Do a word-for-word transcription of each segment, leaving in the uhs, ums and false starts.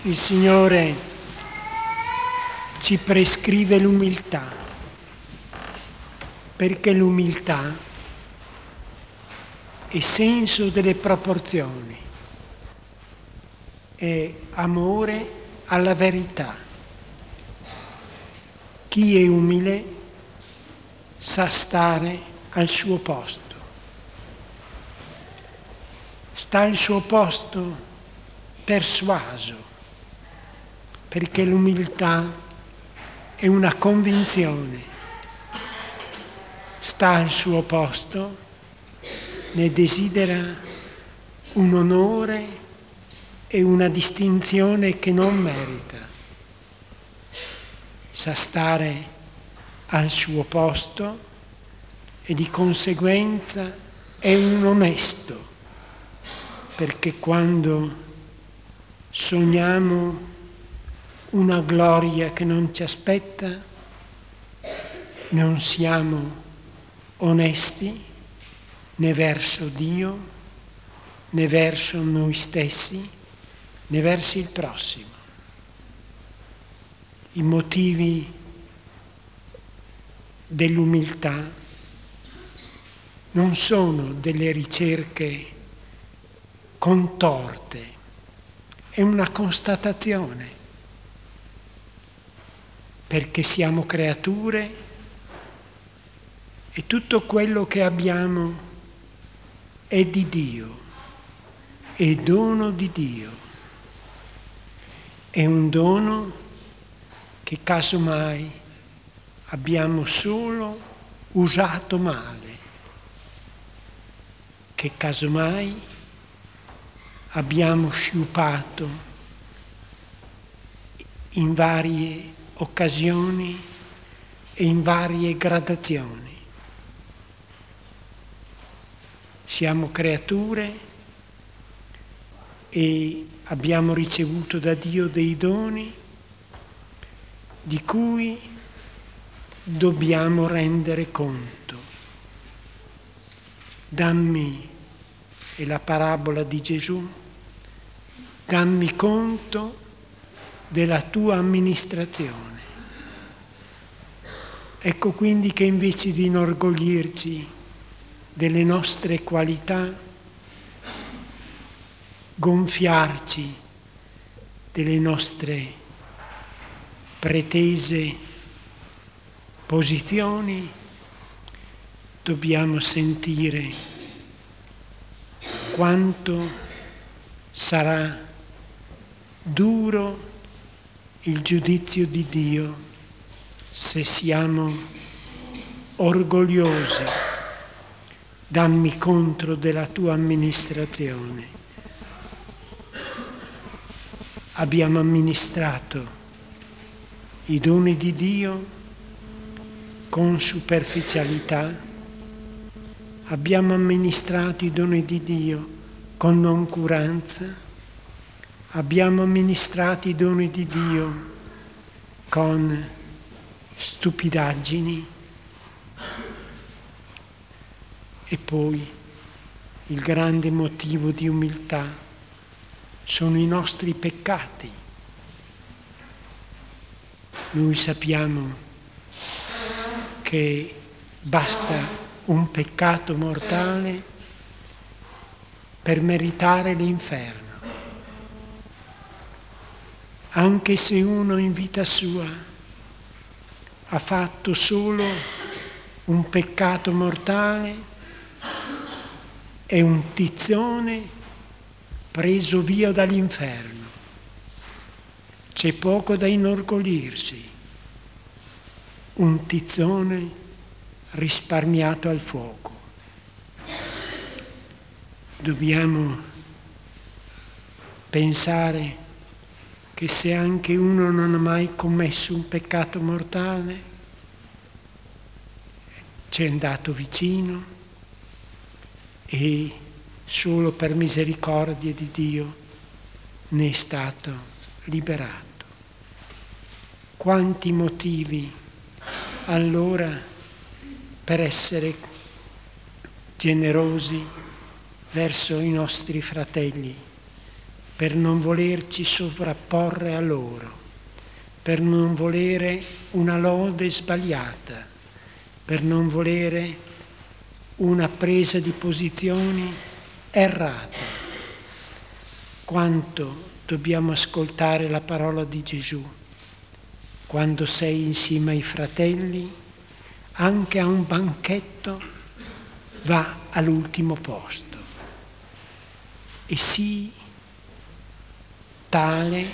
Il Signore ci prescrive l'umiltà, perché l'umiltà è senso delle proporzioni, è amore alla verità. Chi è umile sa stare al suo posto. Sta al suo posto persuaso, perché l'umiltà è una convinzione. Sta al suo posto, ne desidera un onore e una distinzione che non merita. Sa stare al suo posto e di conseguenza è un onesto, perché quando sogniamo una gloria che non ci aspetta, non siamo onesti né verso Dio, né verso noi stessi, né verso il prossimo. I motivi dell'umiltà non sono delle ricerche contorte, è una constatazione, perché siamo creature e tutto quello che abbiamo è di Dio, è dono di Dio, è un dono che casomai abbiamo solo usato male, che casomai abbiamo sciupato in varie occasioni e in varie gradazioni. Siamo creature e abbiamo ricevuto da Dio dei doni di cui dobbiamo rendere conto. Dammi, è la parabola di Gesù, dammi conto della tua amministrazione. Ecco quindi che invece di inorgoglirci delle nostre qualità, gonfiarci delle nostre pretese posizioni, dobbiamo sentire quanto sarà duro il giudizio di Dio se siamo orgogliosi. Dammi conto della tua amministrazione. Abbiamo amministrato i doni di Dio con superficialità, abbiamo amministrato i doni di Dio con noncuranza, abbiamo amministrato i doni di Dio con stupidaggini. E poi il grande motivo di umiltà sono i nostri peccati. Noi sappiamo che basta un peccato mortale per meritare l'inferno. Anche se uno in vita sua ha fatto solo un peccato mortale, è un tizzone preso via dall'inferno. C'è poco da inorgoglirsi. Un tizzone risparmiato al fuoco. Dobbiamo pensare che se anche uno non ha mai commesso un peccato mortale, ci è andato vicino e solo per misericordia di Dio ne è stato liberato. Quanti motivi allora per essere generosi verso i nostri fratelli per non volerci sovrapporre a loro, per non volere una lode sbagliata, per non volere una presa di posizioni errata. Quanto dobbiamo ascoltare la parola di Gesù. Quando sei insieme ai fratelli, anche a un banchetto, va all'ultimo posto e sii tale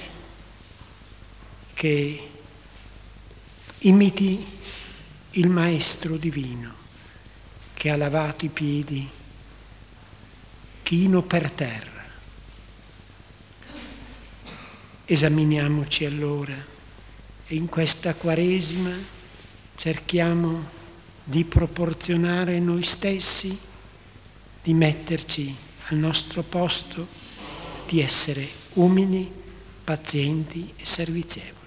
che imiti il Maestro Divino che ha lavato i piedi chino per terra. Esaminiamoci allora e in questa Quaresima cerchiamo di proporzionare noi stessi, di metterci al nostro posto, di essere umili, pazienti e servizievoli.